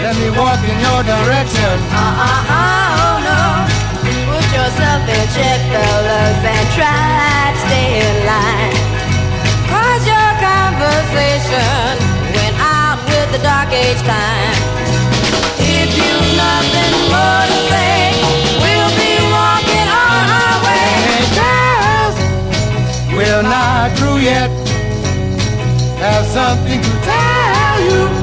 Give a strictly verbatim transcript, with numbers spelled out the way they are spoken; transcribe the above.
let me walk in your direction. Uh-uh, oh no. Put yourself in check, fellas, and try to stay in line. Cause your conversation went out with the dark age time. If you've nothing more to say, we'll be walking on our way. Hey girls, we're not through yet. Have something to tell you.